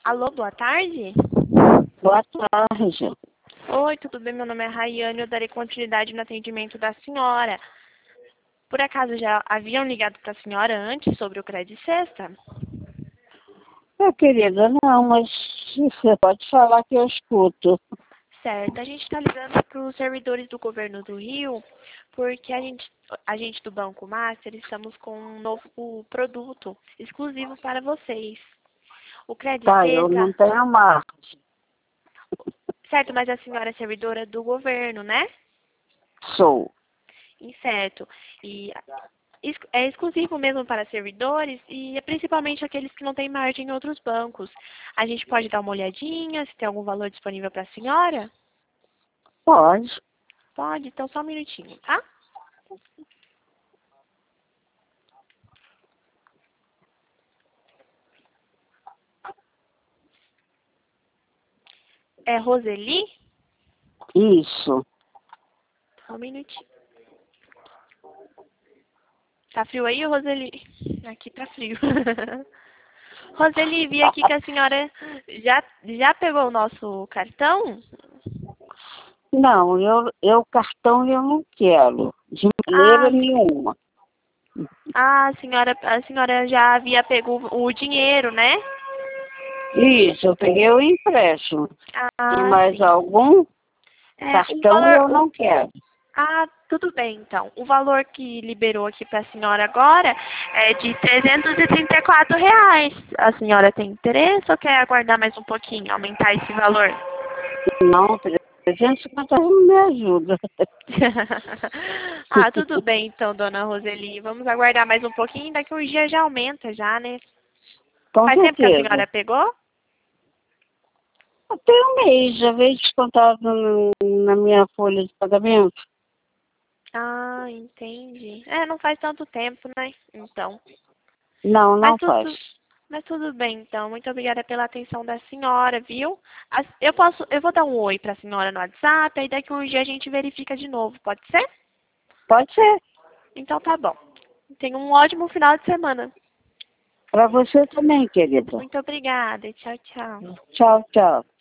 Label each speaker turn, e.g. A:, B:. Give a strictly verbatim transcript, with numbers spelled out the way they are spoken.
A: Alô, boa tarde?
B: Boa tarde.
A: Oi, tudo bem? Meu nome é Rayane, eu darei continuidade no atendimento da senhora. Por acaso já haviam ligado para a senhora antes sobre o crédito sexta?
B: Minha querida, não, mas você pode falar que eu escuto.
A: Certo, a gente está ligando para os servidores do governo do Rio, porque a gente, a gente do Banco Master estamos com um novo produto exclusivo para vocês. O crédito
B: Tá, eu
A: sexta,
B: não tenho margem.
A: certo, mas a senhora é servidora do governo, né?
B: Sou.
A: Certo. E ex- é exclusivo mesmo para servidores e é principalmente aqueles que não têm margem em outros bancos. A gente pode dar uma olhadinha, se tem algum valor disponível para a senhora?
B: Pode.
A: Pode, então só um minutinho, tá? É Roseli?
B: Isso.
A: Só um minutinho. Tá frio aí, Roseli? Aqui tá frio. Roseli, vi aqui que a senhora já, já pegou o nosso cartão?
B: Não, eu, eu cartão eu não quero. De
A: Ah,
B: maneira nenhuma.
A: ah, a senhora, a senhora já havia pego o dinheiro, né?
B: Isso, eu peguei o empréstimo. E
A: Ah,
B: mais
A: sim.
B: algum?
A: É, o
B: Cartão
A: valor,
B: eu
A: o-
B: não quero.
A: ah, tudo bem, então. O valor que liberou aqui para a senhora agora é de trezentos e trinta e quatro reais. A senhora tem interesse ou quer aguardar mais um pouquinho, aumentar esse valor?
B: Não, trezentos e cinquenta não me ajuda.
A: Ah, tudo bem, então, dona Roseli. Vamos aguardar mais um pouquinho, daqui uns dias já aumenta já, né?
B: Com
A: Faz tempo que a
B: certeza.
A: senhora pegou?
B: Até um mês, já veio descontado no- na minha folha de pagamento.
A: Ah, entendi. É, não faz tanto tempo, né? Então.
B: Não,
A: Mas
B: não faz.
A: tudo, mas tudo bem, então. Muito obrigada pela atenção da senhora, viu? As- Eu posso, eu vou dar um oi para a senhora no WhatsApp, aí daqui uns dias a gente verifica de novo, pode ser?
B: Pode ser.
A: Então tá bom. Tenha um ótimo final de semana.
B: Para você também, querida.
A: Muito obrigada e tchau, tchau.
B: Tchau, tchau.